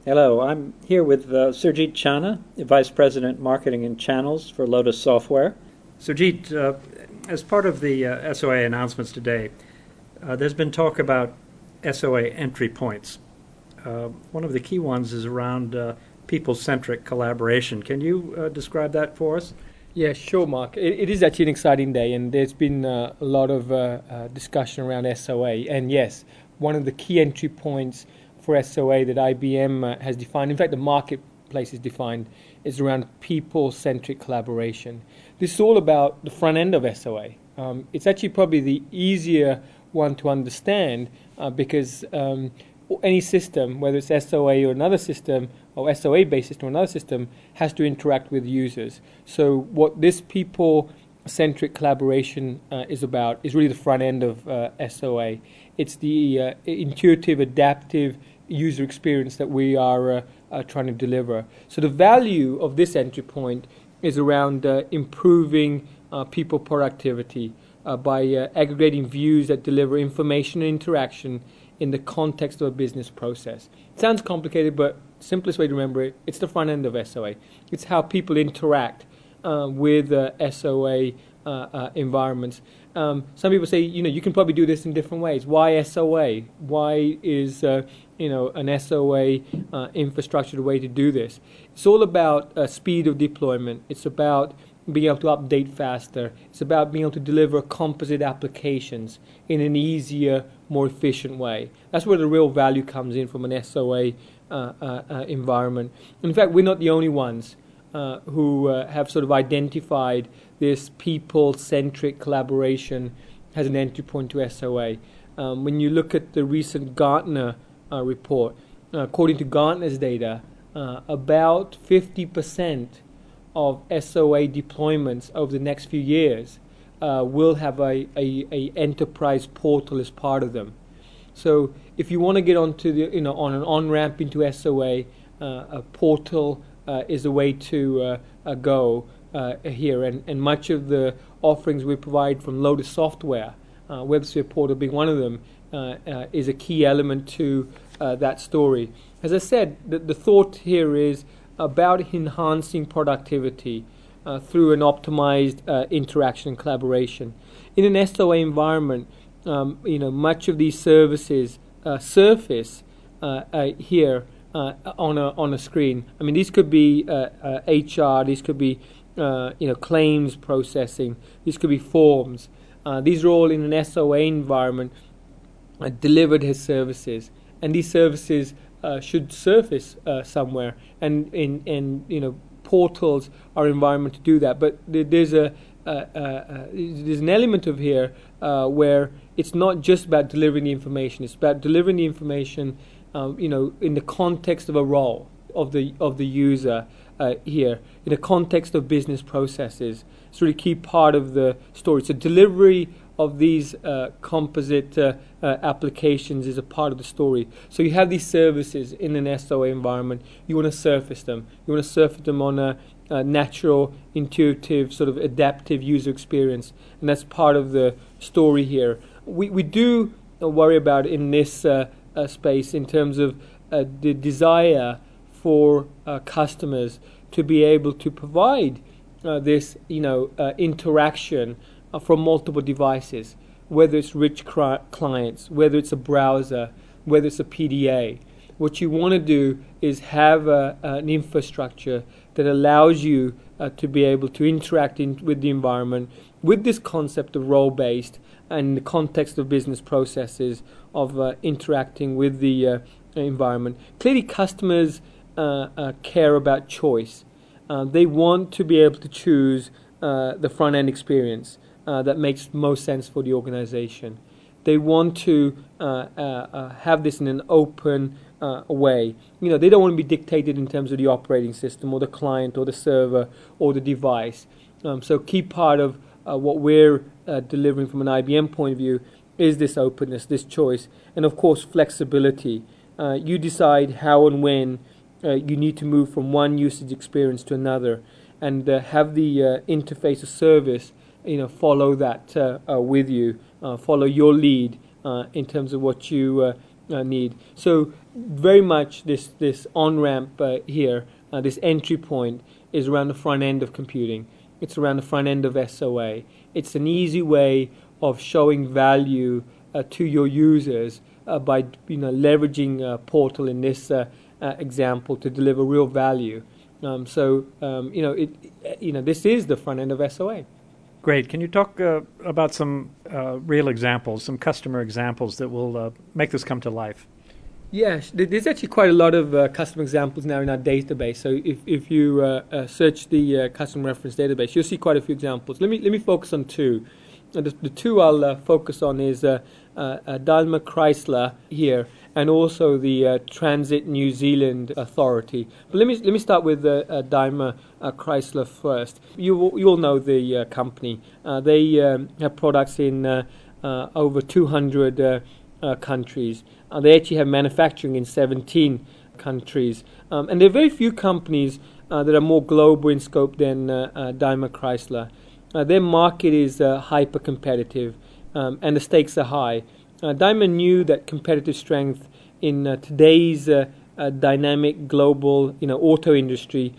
Hello, I'm here with Surjit Chana, Vice President Marketing and Channels for Lotus Software. Surjit, as part of the SOA announcements today, there's been talk about SOA entry points. One of the key ones is around people-centric collaboration. Can you describe that for us? Yeah, sure, Mark. It is actually an exciting day, and there's been a lot of discussion around SOA. And yes, one of the key entry points for SOA that IBM has defined, in fact the marketplace has defined, is around people-centric collaboration. This is all about the front end of SOA. It's actually probably the easier one to understand because any system, whether it's SOA or another system, or SOA-based system or another system, has to interact with users. So what this people-centric collaboration is about is really the front end of SOA. It's the intuitive, adaptive user experience that we are trying to deliver. So the value of this entry point is around improving people productivity by aggregating views that deliver information and interaction in the context of a business process. It sounds complicated, but simplest way to remember it, it's the front end of SOA. It's how people interact with SOA environments. Some people say, you can probably do this in different ways. Why SOA? Why is an SOA infrastructure the way to do this? It's all about speed of deployment. It's about being able to update faster. It's about being able to deliver composite applications in an easier, more efficient way. That's where the real value comes in from an SOA environment. In fact, we're not the only ones who have sort of identified this people-centric collaboration as an entry point to SOA. When you look at the recent Gartner report, according to Gartner's data, about 50% of SOA deployments over the next few years will have a enterprise portal as part of them. So if you want to get onto the on an on-ramp into SOA, a portal is a way to go here, and much of the offerings we provide from Lotus Software, WebSphere Portal being one of them, is a key element to that story. As I said, the thought here is about enhancing productivity through an optimized interaction and collaboration. In an SOA environment, much of these services surface here on a screen. I mean, these could be HR, these could be claims processing, these could be forms. These are all in an SOA environment delivered as services, and these services should surface somewhere, and portals are environment to do that. But there's an element of here where it's not just about delivering the information. It's about delivering the information, in the context of a role of the user here, in the context of business processes. It's really a key part of the story. So delivery of these composite applications is a part of the story. So you have these services in an SOA environment. You want to surface them. You want to surface them on a natural, intuitive, sort of adaptive user experience, and that's part of the story here. We do worry about in this space in terms of the desire for customers to be able to provide this interaction from multiple devices, whether it's rich clients, whether it's a browser, whether it's a PDA. What you want to do is have an infrastructure that allows you to be able to interact with the environment with this concept of role-based and in the context of business processes of interacting with the environment. Clearly, customers care about choice. They want to be able to choose the front-end experience that makes most sense for the organization. They want to have this in an open way. They don't want to be dictated in terms of the operating system or the client or the server or the device. So key part of what we're delivering from an IBM point of view is this openness, this choice, and of course flexibility. You decide how and when you need to move from one usage experience to another, and have the interface of service follow that with you, follow your lead in terms of what you need. So very much this on-ramp here, this entry point is around the front end of computing. It's around the front end of SOA. It's an easy way of showing value to your users by leveraging Portal in this example to deliver real value. This is the front end of SOA. Great. Can you talk about some real examples, some customer examples that will make this come to life? Yes, there's actually quite a lot of customer examples now in our database. So if you search the customer reference database, you'll see quite a few examples. Let me focus on two. The two I'll focus on is Daimler Chrysler here, and also the Transit New Zealand Authority. But let me start with Daimler Chrysler first. You all know the company. They have products in over 200 countries. They actually have manufacturing in 17 countries. And there are very few companies that are more global in scope than Daimler Chrysler. Their market is hyper-competitive, and the stakes are high. Daimler knew that competitive strength in today's dynamic global auto industry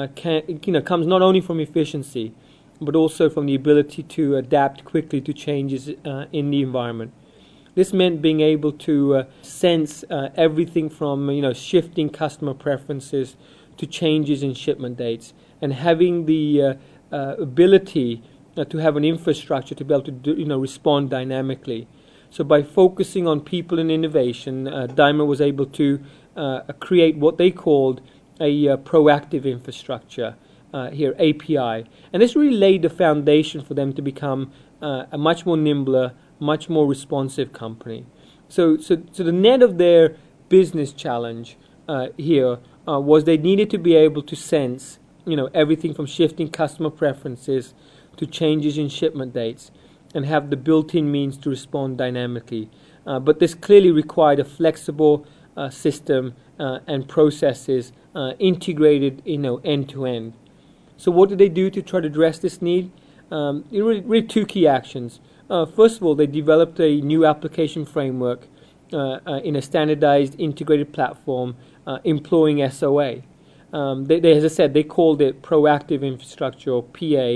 comes not only from efficiency, but also from the ability to adapt quickly to changes in the environment. This meant being able to sense everything from shifting customer preferences to changes in shipment dates, and having the ability to have an infrastructure to be able to respond dynamically. So by focusing on people and innovation, Daimler was able to create what they called a proactive infrastructure here, API, and this really laid the foundation for them to become a much more nimbler, much more responsive company. So the net of their business challenge here was they needed to be able to sense everything from shifting customer preferences to changes in shipment dates, and have the built-in means to respond dynamically. But this clearly required a flexible system and processes integrated end-to-end. So what did they do to try to address this need? Really two key actions. First of all, they developed a new application framework in a standardized integrated platform employing SOA. As I said, they called it Proactive Infrastructure, or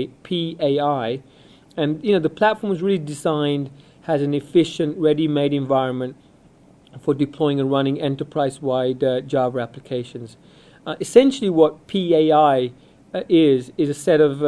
PAI. And the platform was really designed as an efficient, ready-made environment for deploying and running enterprise-wide Java applications. Essentially, what PAI is a set of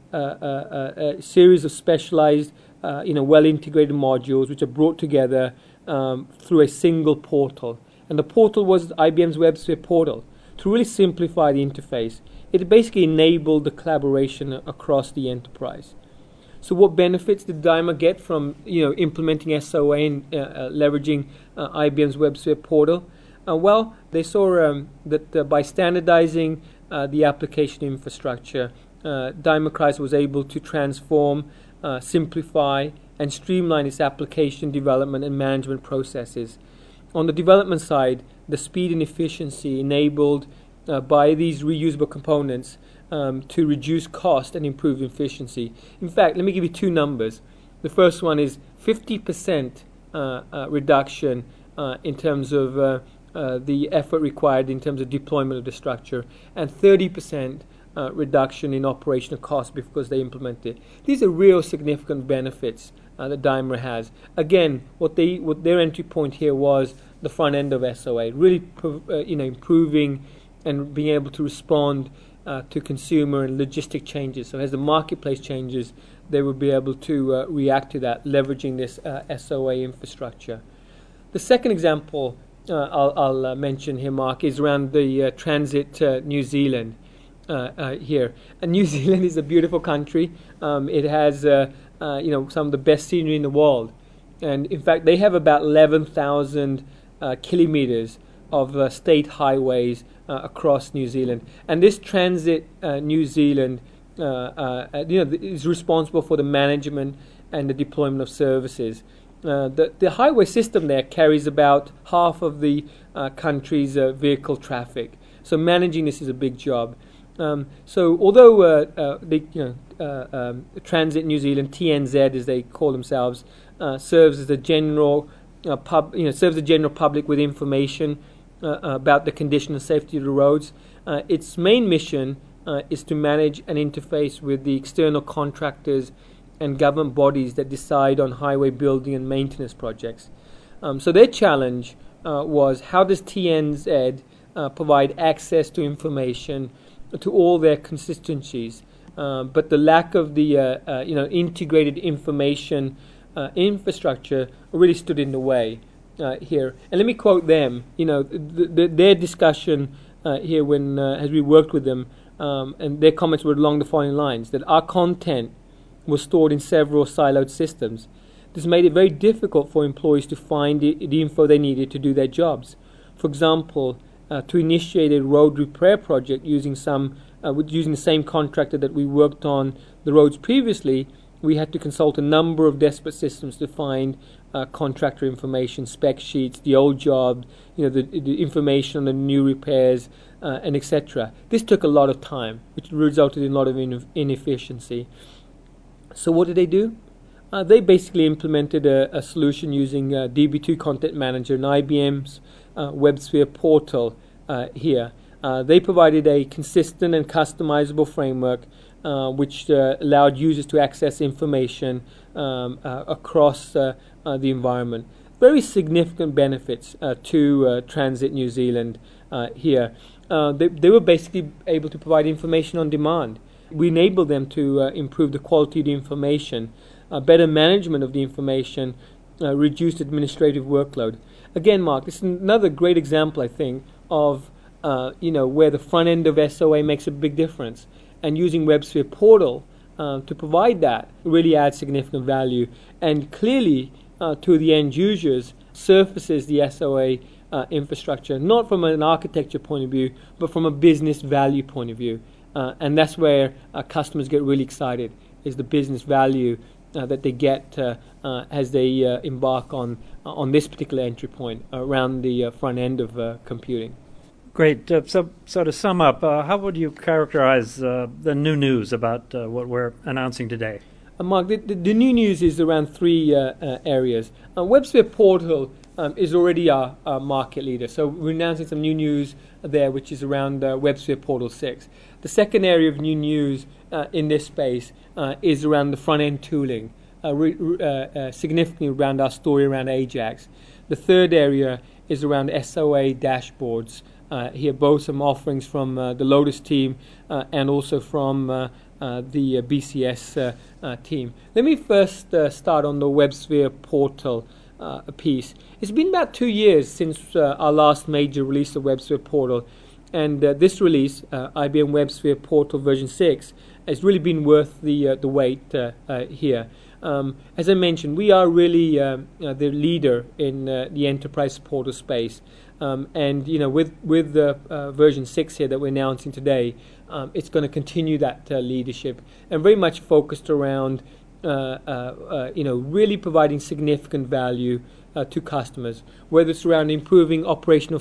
a series of specialized, well-integrated modules which are brought together through a single portal. And the portal was IBM's WebSphere portal. To really simplify the interface, it basically enabled the collaboration across the enterprise. So what benefits did Daimler get from implementing SOA and leveraging IBM's WebSphere portal? Well, they saw that by standardizing the application infrastructure, Daimler Chrysler was able to transform, simplify, and streamline its application development and management processes. On the development side, the speed and efficiency enabled by these reusable components to reduce cost and improve efficiency. In fact, let me give you two numbers. The first one is 50% reduction in terms of the effort required in terms of deployment of the structure, and 30% reduction in operational costs because they implemented it. These are real significant benefits that Daimler has. Again, what their entry point here was the front end of SOA, really improving and being able to respond to consumer and logistic changes. So as the marketplace changes, they will be able to react to that, leveraging this SOA infrastructure. The second example I'll mention here, Mark, is around the Transit New Zealand here. And New Zealand is a beautiful country. It has some of the best scenery in the world. And in fact, they have about 11,000 kilometers of state highways across New Zealand. And this Transit New Zealand is responsible for the management and the deployment of services. The highway system there carries about half of the country's vehicle traffic. So managing this is a big job. So although Transit New Zealand, TNZ as they call themselves, serves as the general serves the general public with information about the condition and safety of the roads. Its main mission is to manage and interface with the external contractors and government bodies that decide on highway building and maintenance projects. So their challenge was, how does TNZ provide access to information to all their constituencies, but the lack of the integrated information infrastructure really stood in the way here. And let me quote them. Their discussion here when as we worked with them, and their comments were along the following lines: that our content was stored in several siloed systems. This made it very difficult for employees to find the info they needed to do their jobs. For example, to initiate a road repair project using the same contractor that we worked on the roads previously, we had to consult a number of disparate systems to find contractor information, spec sheets, the old job, the information on the new repairs, and etc. This took a lot of time, which resulted in a lot of inefficiency. So what did they do? They basically implemented a solution using DB2 Content Manager and IBM's WebSphere portal here. They provided a consistent and customizable framework which allowed users to access information across the environment. Very significant benefits to Transit New Zealand here. They were basically able to provide information on demand. We enabled them to improve the quality of the information, better management of the information, reduced administrative workload. Again, Mark, this is another great example, I think, of where the front end of SOA makes a big difference. And using WebSphere Portal to provide that really adds significant value. And clearly, to the end users, surfaces the SOA infrastructure, not from an architecture point of view, but from a business value point of view. And that's where customers get really excited, is the business value that they get as they embark on this particular entry point around the front end of computing. Great. So to sum up, how would you characterize the new news about what we're announcing today? Mark, the new news is around three areas. WebSphere Portal is already our market leader, so we're announcing some new news there, which is around WebSphere Portal 6. The second area of new news in this space is around the front-end tooling, significantly around our story around Ajax. The third area is around SOA dashboards. Here, both some offerings from the Lotus team and also from the BCS team. Let me first start on the WebSphere Portal piece. It's been about 2 years since our last major release of WebSphere Portal, and this release, IBM WebSphere Portal version 6, has really been worth the wait here. As I mentioned, we are really the leader in the enterprise portal space. And with the version 6 here that we're announcing today, it's going to continue that leadership, and very much focused around really providing significant value to customers, whether it's around improving operational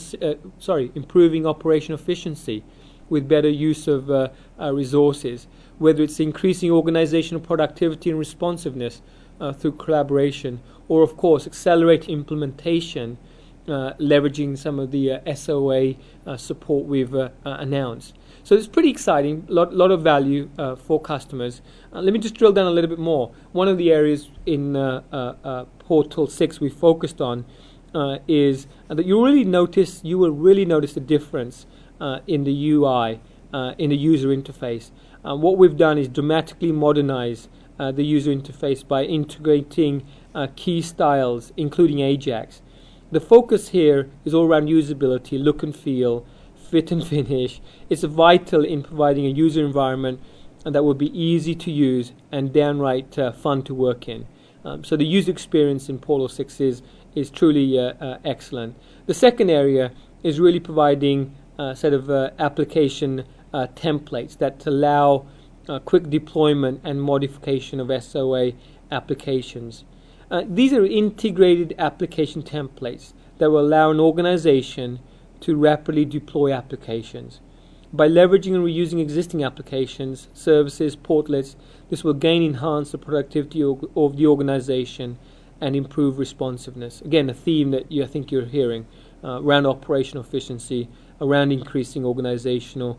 efficiency with better use of resources, whether it's increasing organizational productivity and responsiveness through collaboration, or of course accelerate implementation, leveraging some of the SOA support we've announced. So it's pretty exciting, lot of value for customers. Let me just drill down a little bit more. One of the areas in Portal 6 we focused on is that you will really notice the difference in the UI, in the user interface. What we've done is dramatically modernize the user interface by integrating key styles, including Ajax. The focus here is all around usability, look and feel, fit and finish. It's vital in providing a user environment that will be easy to use and downright fun to work in. So the user experience in Portal 6 is truly excellent. The second area is really providing a set of application templates that allow quick deployment and modification of SOA applications. These are integrated application templates that will allow an organization to rapidly deploy applications. By leveraging and reusing existing applications, services, portlets, this will enhance the productivity of the organization and improve responsiveness. Again, a theme that I think you're hearing around operational efficiency, around increasing organizational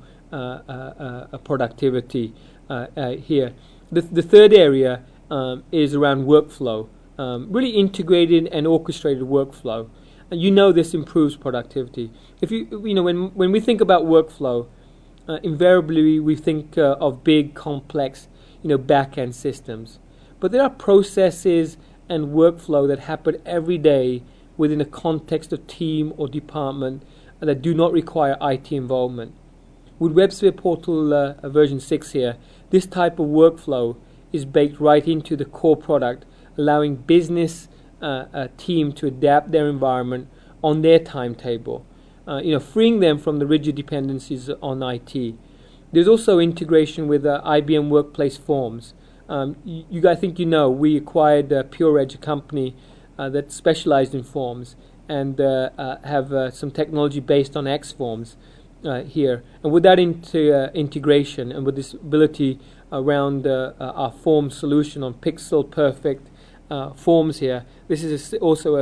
productivity here. The third area is around workflow, really integrated and orchestrated workflow. And this improves productivity. When we think about workflow, invariably we think of big, complex, back-end systems. But there are processes and workflow that happen every day within a context of team or department that do not require IT involvement. With WebSphere Portal version 6 here, this type of workflow is baked right into the core product, allowing business team to adapt their environment on their timetable, freeing them from the rigid dependencies on IT. There's also integration with IBM Workplace Forms. You guys think we acquired Pure Edge, a company that specialized in forms, and have some technology based on X-Forms here. And with that integration and with this ability around our form solution on pixel perfect forms here, this is also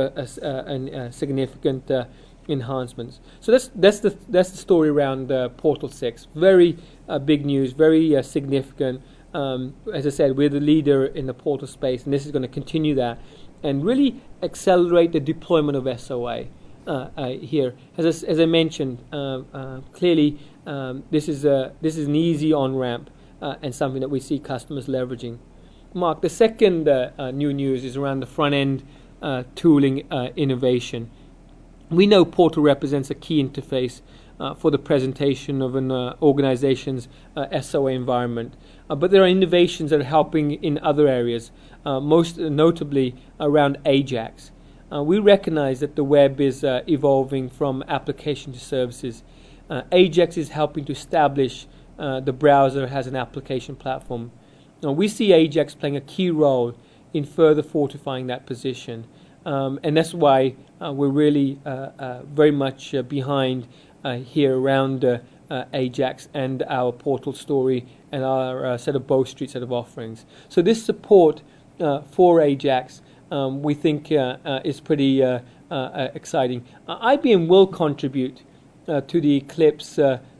a significant enhancements. So that's the story around Portal 6. Very big news, very significant. As I said, we're the leader in the portal space, and this is going to continue that and really accelerate the deployment of SOA here. As I mentioned, clearly this is an easy on-ramp and something that we see customers leveraging. Mark, the second new news is around the front-end tooling innovation. We know Portal represents a key interface for the presentation of an organization's SOA environment. But there are innovations that are helping in other areas, most notably around AJAX. We recognize that the web is evolving from application to services. AJAX is helping to establish the browser as an application platform. Now, we see AJAX playing a key role in further fortifying that position. And that's why we're really very much behind here around AJAX and our Portal story and our set of Bow Street set of offerings. So this support for AJAX we think is pretty exciting. IBM will contribute to the Eclipse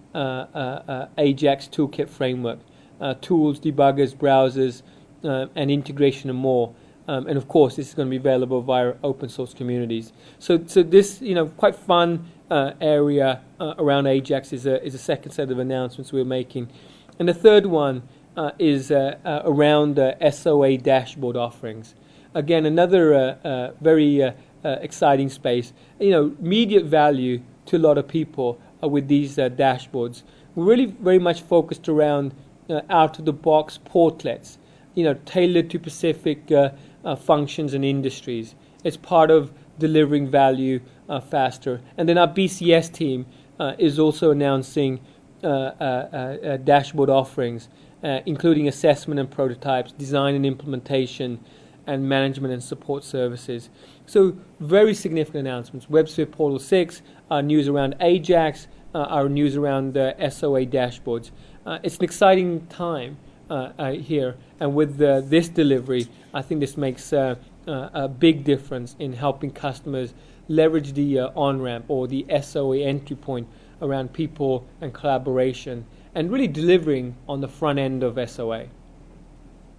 AJAX toolkit framework, tools, debuggers, browsers, and integration and more. And of course, this is going to be available via open source communities. So this, quite fun area around AJAX is a second set of announcements we're making, and the third one is around SOA dashboard offerings. Again, another very exciting space. Immediate value to a lot of people with these dashboards. We're really very much focused around out-of-the-box portlets, tailored to specific functions and industries. It's part of delivering value faster. And then our BCS team is also announcing dashboard offerings, including assessment and prototypes, design and implementation, and management and support services. So very significant announcements. WebSphere Portal 6, our news around AJAX, our news around SOA dashboards. It's an exciting time here, and with this delivery, I think this makes a big difference in helping customers leverage the on-ramp or the SOA entry point around people and collaboration, and really delivering on the front end of SOA.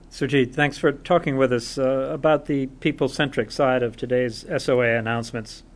Surjit, thanks for talking with us about the people-centric side of today's SOA announcements.